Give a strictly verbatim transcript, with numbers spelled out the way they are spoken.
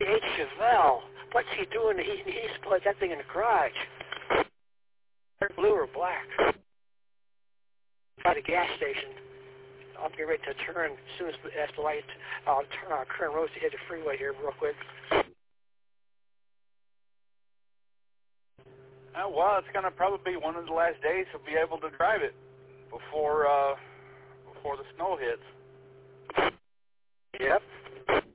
H. Chevelle. What's he doing? He, he needs to put that thing in the garage. Blue or black? By the gas station. I'll get ready to turn as soon as that's the light. I'll turn our current roads to hit the freeway here real quick. Uh, well, it's going to probably be one of the last days he'll be able to drive it before uh, before the snow hits. Yep.